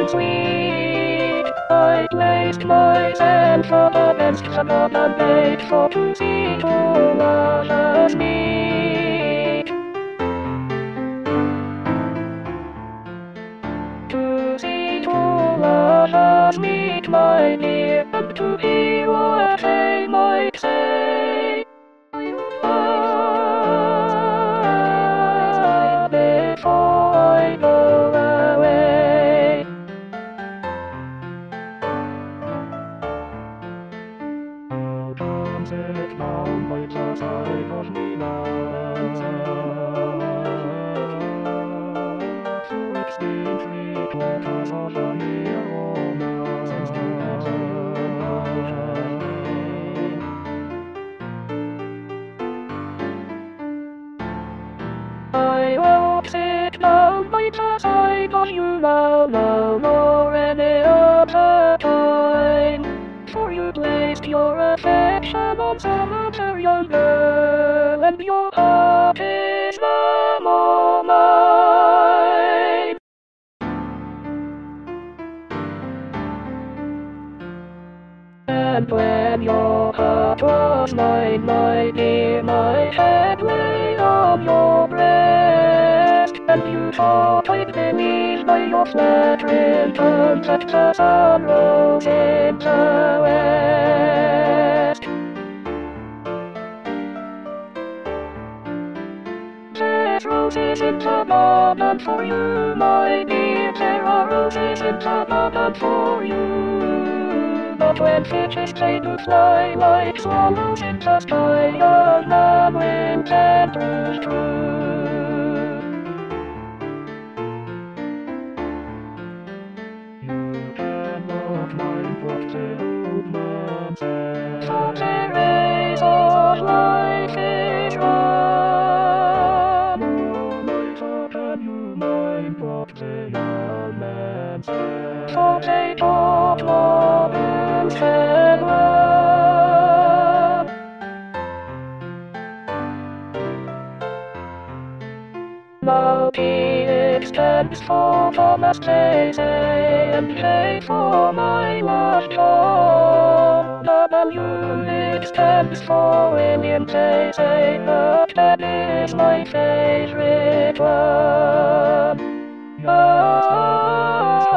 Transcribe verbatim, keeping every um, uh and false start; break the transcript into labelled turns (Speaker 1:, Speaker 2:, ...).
Speaker 1: sweet. I placed myself up against the garden gate for to see two lovers meet. To see two lovers meet, my dear, and to hear what they might say. Ah, before I go away. Oh, don't sit down by the side of me now. For it's been three quarters of a year or more since the last I won't sit down by the side of you now, no more any other time. For you placed your affection on some other young girl, and your heart is no more mine. And when your heart was mine, my dear, my head lay on your breast, and you thought I'd believe by your flattering tones that the sun rose in the west. There's roses in the garden for you, my dear, there are roses in the garden for you. But when fishes play to fly like swallows in the sky, young man wins and proves true. You cannot mind what the old man said, for the race of life is run. No, neither can you mind what the young man said, for they taught modern farewell. Now P stands for Thomas J, and J for my last home. W stands for William J, but that is my favorite one. Ah,